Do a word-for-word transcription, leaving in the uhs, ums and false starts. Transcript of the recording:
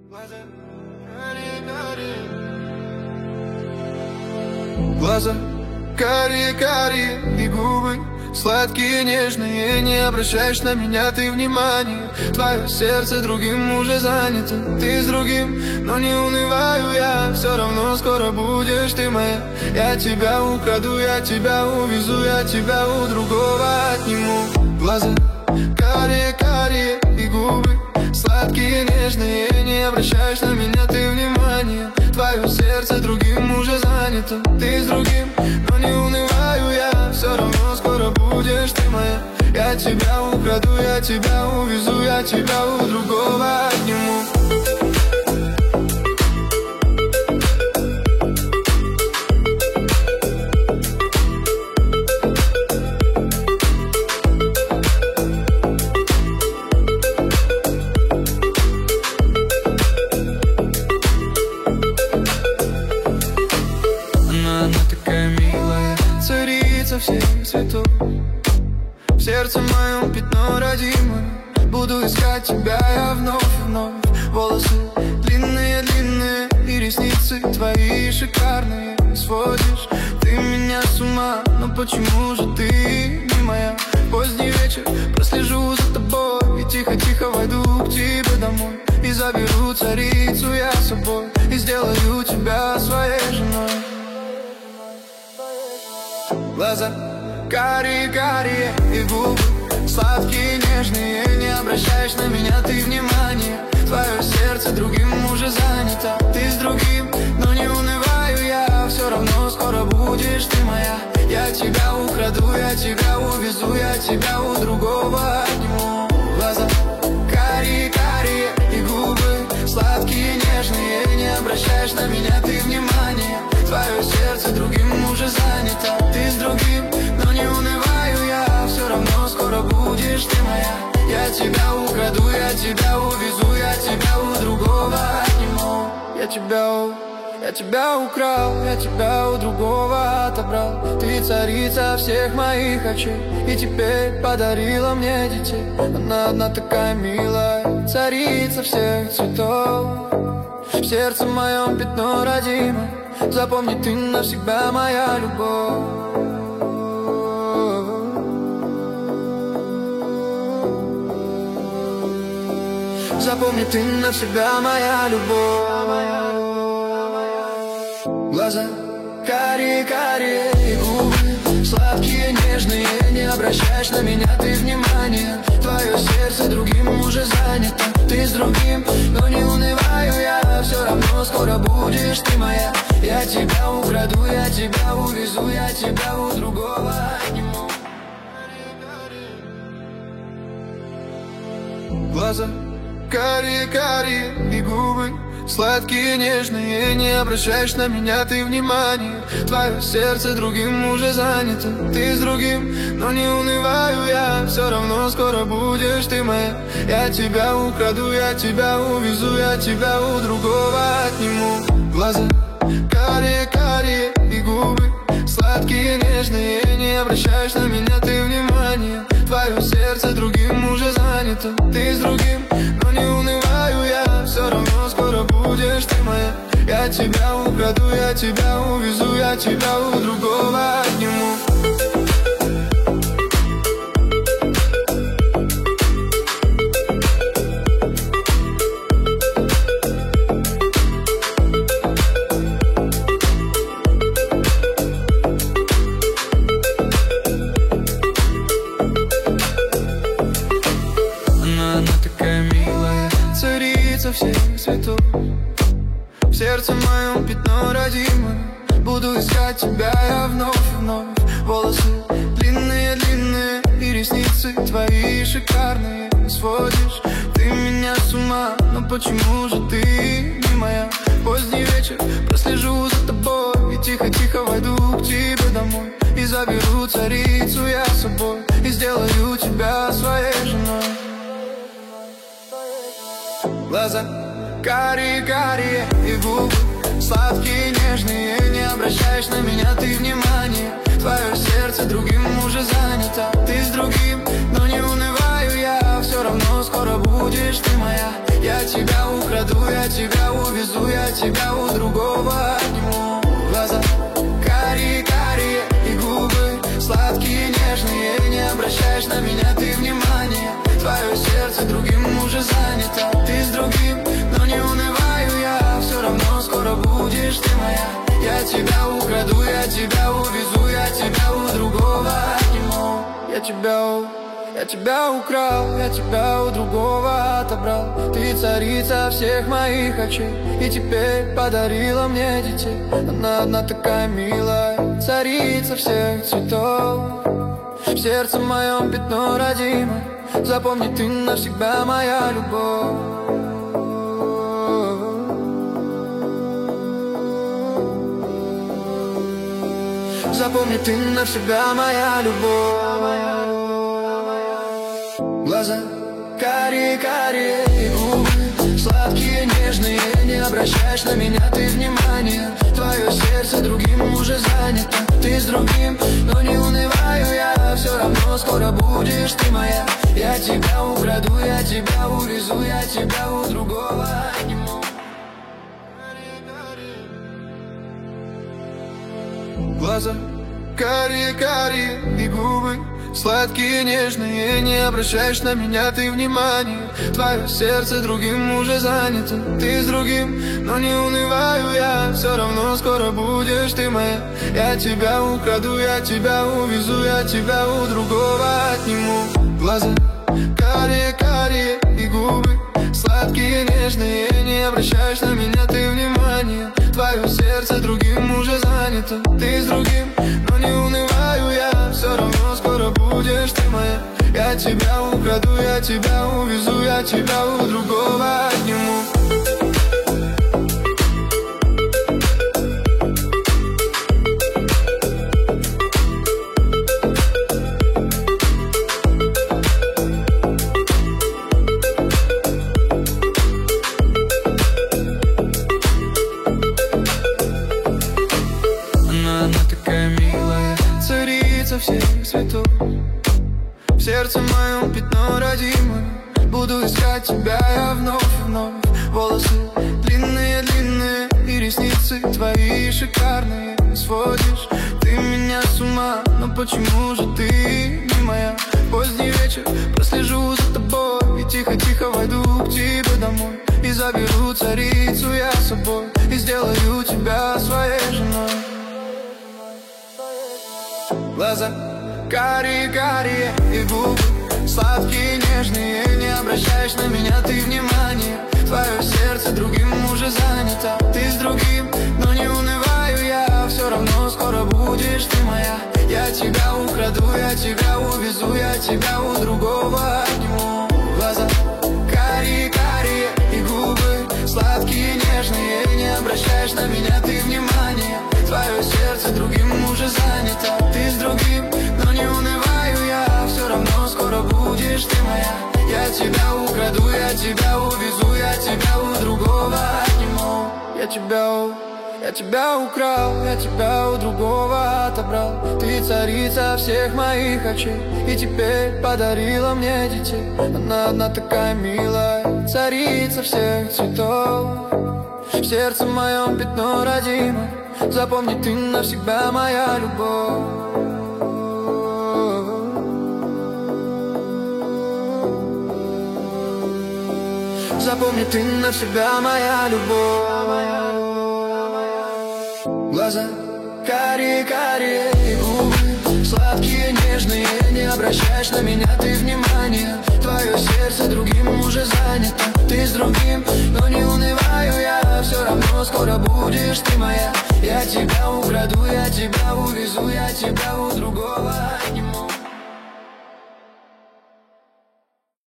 Глаза карие-карие и губы сладкие, нежные. Не обращаешь на меня ты внимания. Твое сердце другим уже занято. Ты с другим, но не унываю я. Все равно скоро будешь ты моя. Я тебя украду, я тебя увезу, я тебя у другого отниму. Глаза карие-карие и губы сладкие, нежные. Не обращаешь на меня ты внимания. Твое сердце другим уже занято. Ты с другим, но не унываю я. Все равно скоро будешь ты моя. Я тебя украду, я тебя увезу, я тебя у другого отниму. Всех цветов. В сердце моем пятно родимое. Буду искать тебя я вновь и вновь. Волосы длинные-длинные и ресницы твои шикарные. Сводишь ты меня с ума, но почему же ты не моя? Поздний вечер, прослежу за тобой и тихо-тихо войду к тебе домой. И заберу царицу я с собой и сделаю тебя своей женой. Глаза карие-карие и губы сладкие, нежные. Не обращаешь на меня ты внимания. Твое сердце другим уже занято. Ты с другим, но не унываю я. Все равно скоро будешь ты моя. Я тебя украду, я тебя увезу, я тебя у другого отниму. Глаза карие-карие и губы сладкие, нежные. Не обращаешь на меня ты внимания. Твое сердце другим уже занято. Ты с другим, но не унываю я. Все равно скоро будешь ты моя. Я тебя украду, я тебя увезу, я тебя у другого отниму. Я тебя, я тебя украл, я тебя у другого отобрал. Ты царица всех моих очей и теперь подарила мне детей. Она одна такая милая, царица всех цветов. В сердце моем пятно родимое. Запомни, ты навсегда моя любовь. Запомни, ты навсегда моя любовь. Глаза карие-карие и губы сладкие, нежные. Не обращаешь на меня ты внимания. Твое сердце другим уже занято. Ты с другим, но не унываю я. Все равно скоро будешь ты моя. Я тебя украду, я тебя увезу, я тебя у другого отниму. Глаза карие-карие и губы сладкие, нежные. Не обращаешь на меня ты внимания. Твое сердце другим уже занято. Ты с другим, но не унываю я. Все равно скоро будешь ты моя. Я тебя украду, я тебя увезу, я тебя у другого отниму. Глаза карие-карие и губы сладкие, нежные. Не обращаешь на меня ты внимания. Твое сердце другим уже занято. Ты с другим, но не унываю я. Все равно скоро будешь ты моя. Я тебя украду, я тебя увезу, я тебя у другого отниму. Всех цветов. В сердце моем пятно родимое. Буду искать тебя я вновь и вновь. Волосы длинные-длинные и ресницы твои шикарные. Сводишь ты меня с ума, но почему же ты не моя? Поздний вечер, прослежу за тобой и тихо-тихо войду к тебе домой. И заберу царицу я с собой и сделаю тебя своей женой. Глаза карие-карие и губы сладкие, нежные. Не обращаешь на меня ты внимания. Твое сердце другим уже занято. Ты с другим, но не унываю я. Все равно скоро будешь ты моя. Я тебя украду, я тебя увезу, я тебя у другого отниму. Глаза карие-карие и губы сладкие, нежные. Не обращаешь на меня ты внимания. Твое сердце другим уже занято. Ты с другим, но не унываю я. Все равно скоро будешь ты моя. Я тебя украду, я тебя увезу, я тебя у другого отниму. Я тебя, я тебя украл, я тебя у другого отобрал. Ты царица всех моих очей, и теперь подарила мне детей. Она одна такая милая, царица всех цветов. В сердце моем пятно родимое, запомни, ты навсегда моя любовь. Запомни, ты навсегда моя любовь. Глаза карие-карие и губы сладкие, нежные. Не обращаешь на меня ты внимания. Твое сердце другим уже занято. Ты с другим, но не унываю я. Все равно скоро будешь ты моя. Я тебя украду, я тебя увезу, я тебя у другого отниму. Глаза карие-карие и губы сладкие, нежные. Не обращаешь на меня ты внимания. Твое сердце другим уже занято. Ты с другим, но не унываю я. Все равно скоро будешь ты моя. Я тебя украду, я тебя увезу, я тебя у другого отниму. Глаза карие-карие и губы сладкие, нежные. Не обращаешь на меня ты внимания. Твое сердце другим уже занято. Ты с другим, но не унываю я. Все равно скоро будешь ты моя. Я тебя украду, я тебя увезу, я тебя у другого отниму. Всех цветов. В сердце моем пятно родимое. Буду искать тебя я вновь и вновь. Волосы длинные-длинные и ресницы твои шикарные. Сводишь ты меня с ума, но почему же ты не моя? Поздний вечер, прослежу за тобой и тихо-тихо войду к тебе домой. И заберу царицу я с собой, и сделаю тебя своей женой. Глаза карие-карие и губы сладкие, нежные. Не обращаешь на меня ты внимания. Твое сердце другим уже занято. Ты с другим, но не унываю я. Все равно скоро будешь ты моя. Я тебя украду, я тебя увезу, я тебя у другого отниму. Глаза карие-карие и губы сладкие, нежные. Не обращаешь на меня ты внимания. Твое сердце другим уже занято. Ты с другим, но не унываю я. Все равно скоро будешь ты моя. Я тебя украду, я тебя увезу, я тебя у другого отниму. Я тебя, я тебя украл, я тебя у другого отобрал. Ты царица всех моих очей, и теперь подарила мне детей. Она одна такая милая, царица всех цветов. В сердце моем пятно родимое. Запомни, ты навсегда моя любовь. Запомни, ты навсегда моя любовь. Глаза карие-карие и губы сладкие, нежные. Не обращаешь на меня ты внимания. Твое сердце другим уже занято. Ты с другим, но не унываю я. Все равно скоро будешь ты моя. Я тебя украду, я тебя увезу, я тебя у другого